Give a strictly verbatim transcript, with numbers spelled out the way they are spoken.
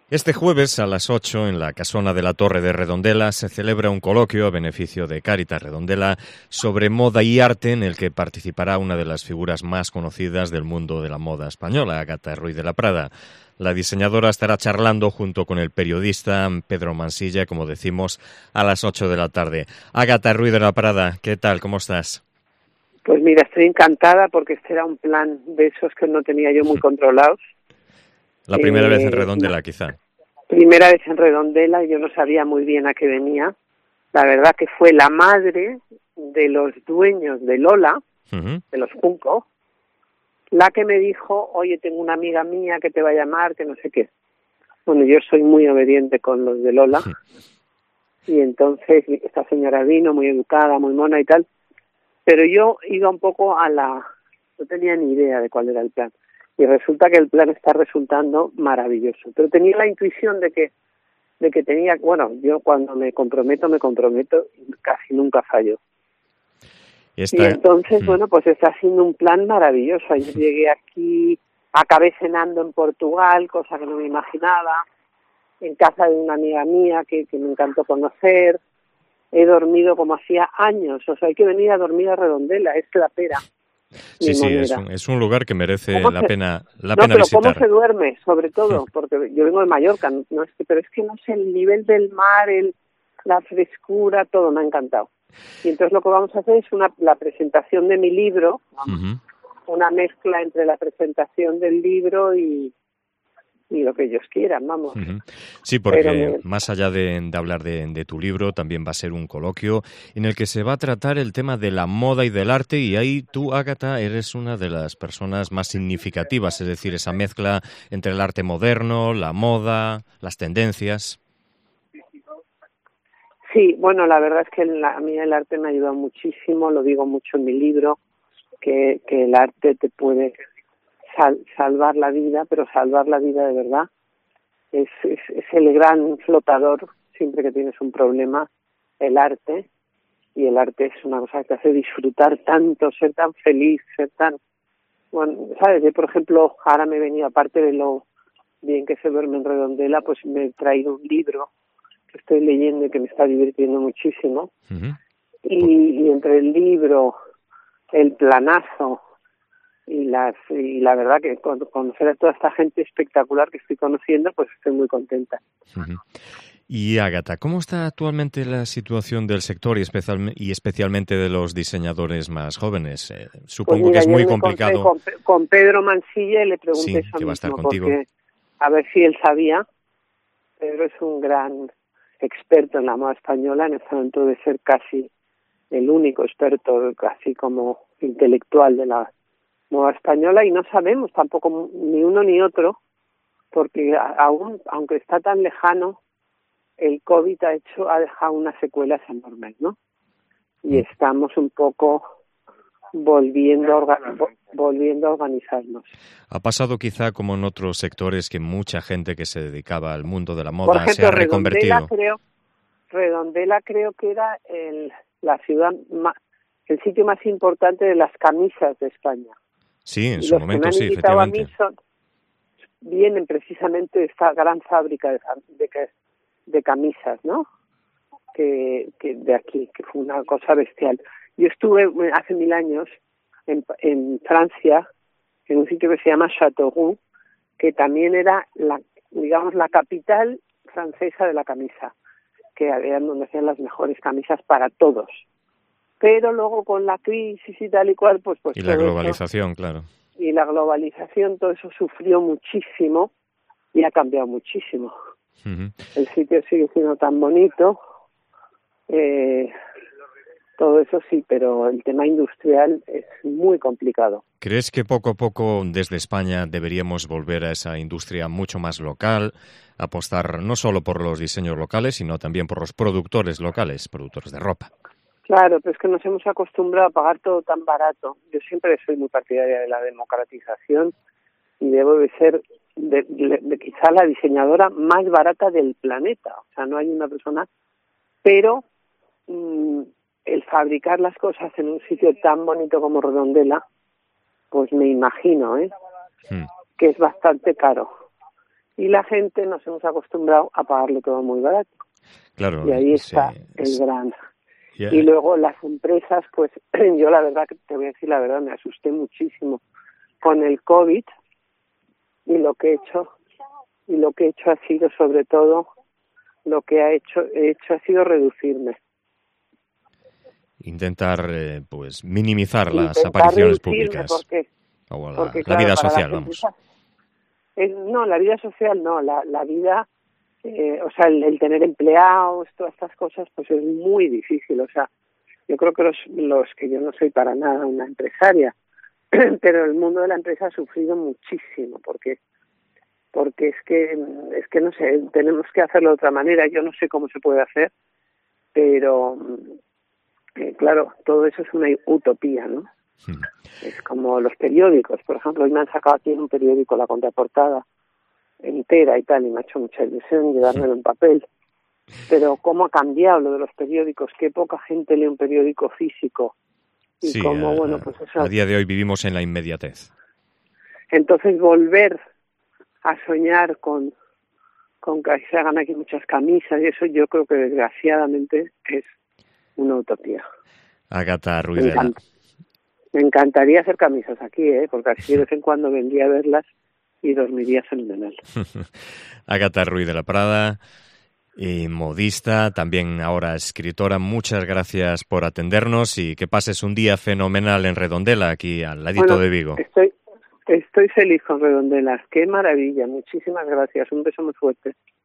Este jueves a las ocho en la Casona de la Torre de Redondela se celebra un coloquio a beneficio de Cáritas Redondela sobre moda y arte en el que participará una de las figuras más conocidas del mundo de la moda española, Ágata Ruiz de la Prada. La diseñadora estará charlando junto con el periodista Pedro Mansilla, como decimos, a las ocho de la tarde. Ágata Ruiz de la Prada, ¿qué tal? ¿Cómo estás? Pues mira, estoy encantada porque este era un plan de esos que no tenía yo muy controlados. La primera eh, vez en Redondela, quizá. Primera vez en Redondela y yo no sabía muy bien a qué venía. La verdad que fue la madre de los dueños de Lola, uh-huh. de los Junco, la que me dijo, oye, tengo una amiga mía que te va a llamar, que no sé qué. Bueno, yo soy muy obediente con los de Lola. Uh-huh. Y entonces esta señora vino muy educada, muy mona y tal. Pero yo iba un poco a la... no tenía ni idea de cuál era el plan. Y resulta que el plan está resultando maravilloso. Pero tenía la intuición de que de que tenía... Bueno, yo cuando me comprometo, me comprometo y casi nunca fallo. Esta... Y entonces, hmm. bueno, pues está haciendo un plan maravilloso. Ayer llegué aquí, acabé cenando en Portugal, cosa que no me imaginaba, en casa de una amiga mía que, que me encantó conocer. He dormido como hacía años, o sea, hay que venir a dormir a Redondela, es la pera. Sí, sí, es un, es un lugar que merece la se, pena la no, pena pero visitar. ¿cómo se duerme? Sobre todo, porque yo vengo de Mallorca, no es que, pero es que no sé, el nivel del mar, el, la frescura, todo me ha encantado. Y entonces lo que vamos a hacer es una la presentación de mi libro, uh-huh. una mezcla entre la presentación del libro y... y lo que ellos quieran, vamos. Uh-huh. Sí, porque Pero, más allá de, de hablar de, de tu libro, también va a ser un coloquio en el que se va a tratar el tema de la moda y del arte, y ahí tú, Ágata, eres una de las personas más significativas, es decir, esa mezcla entre el arte moderno, la moda, las tendencias. Sí, bueno, la verdad es que la, a mí el arte me ha ayudado muchísimo, lo digo mucho en mi libro, que, que el arte te puede sal, salvar la vida, pero salvar la vida de verdad. Es, es, es el gran flotador, siempre que tienes un problema, el arte, y el arte es una cosa que te hace disfrutar tanto, ser tan feliz, ser tan... Bueno, ¿sabes? Yo, por ejemplo, ahora me he venido, aparte de lo bien que se duerme en Redondela, pues me he traído un libro que estoy leyendo y que me está divirtiendo muchísimo. Uh-huh. Y, y entre el libro, el planazo, y las y la verdad que con conocer a toda esta gente espectacular que estoy conociendo, pues estoy muy contenta. Uh-huh. Y Ágata, ¿cómo está actualmente la situación del sector y, especial, y especialmente de los diseñadores más jóvenes? Eh, supongo pues mira, que es muy me complicado. Con, con Pedro Mansilla y le pregunté sí, eso que va a estar mismo, contigo. porque a ver si él sabía. Pedro es un gran experto en la moda española, en este momento de ser casi el único experto, casi como intelectual de la moda española, y no sabemos tampoco ni uno ni otro, porque aún, aunque está tan lejano, el COVID ha hecho, ha dejado unas secuelas enormes, ¿no? Y mm. estamos un poco volviendo a, orga, volviendo a organizarnos. Ha pasado quizá como en otros sectores que mucha gente que se dedicaba al mundo de la moda Por ejemplo, se ha reconvertido. Redondela creo, Redondela creo que era el, la ciudad, más, el sitio más importante de las camisas de España. Sí, en y su los momento que me han sí, invitado efectivamente. A mí son, vienen precisamente de esta gran fábrica de, de, de camisas, ¿no? Que, que de aquí, que fue una cosa bestial. Yo estuve hace mil años en, en Francia, en un sitio que se llama Châteauroux, que también era, la digamos, la capital francesa de la camisa, que era donde hacían las mejores camisas para todos. Pero luego con la crisis y tal y cual, pues... pues y la globalización, eso, claro. Y la globalización, todo eso sufrió muchísimo y ha cambiado muchísimo. Uh-huh. El sitio sigue siendo tan bonito, eh, todo eso sí, pero el tema industrial es muy complicado. ¿Crees que poco a poco desde España deberíamos volver a esa industria mucho más local, apostar no solo por los diseños locales, sino también por los productores locales, productores de ropa? Claro, pero es que nos hemos acostumbrado a pagar todo tan barato. Yo siempre soy muy partidaria de la democratización y debo de ser de, de, de quizá la diseñadora más barata del planeta. O sea, no hay una persona, pero mmm, el fabricar las cosas en un sitio tan bonito como Redondela, pues me imagino, ¿eh? Hmm. que es bastante caro. y la gente nos hemos acostumbrado a pagarlo todo muy barato. Claro, y ahí está sí, el sí. gran... Yeah. Y luego las empresas, pues yo la verdad, que te voy a decir la verdad, me asusté muchísimo con el COVID, y lo que he hecho, y lo que he hecho ha sido sobre todo, lo que ha hecho, he hecho ha sido reducirme. Intentar, eh, pues, minimizar Intentar las apariciones reducirme públicas. Porque, o la, porque, la claro, vida para social, las vamos. empresas, eh, no, la vida social no, la, la vida... Eh, o sea, el, el tener empleados, todas estas cosas, pues es muy difícil. O sea, yo creo que los, los que yo no soy para nada una empresaria, pero el mundo de la empresa ha sufrido muchísimo, porque porque es que, es que no sé, tenemos que hacerlo de otra manera. Yo no sé cómo se puede hacer, pero eh, claro, todo eso es una utopía, ¿no? Sí. Es como los periódicos, por ejemplo, hoy me han sacado aquí en un periódico la contraportada entera y tal, y me ha hecho mucha ilusión llevármelo en papel. Pero cómo ha cambiado lo de los periódicos, qué poca gente lee un periódico físico. Y Sí, cómo, a, bueno, pues eso. a día de hoy vivimos en la inmediatez. Entonces volver a soñar con, con que se hagan aquí muchas camisas, y eso yo creo que desgraciadamente es una utopía. Ágata Me, Ruidera. encanta. Me encantaría hacer camisas aquí, ¿eh? Porque así de vez en cuando vendría a verlas y dormiría fenomenal. Ágata Ruiz de la Prada, y modista, también ahora escritora. Muchas gracias por atendernos y que pases un día fenomenal en Redondela, aquí al ladito Bueno, de Vigo. Estoy, estoy feliz con Redondelas. Qué maravilla. Muchísimas gracias. Un beso muy fuerte.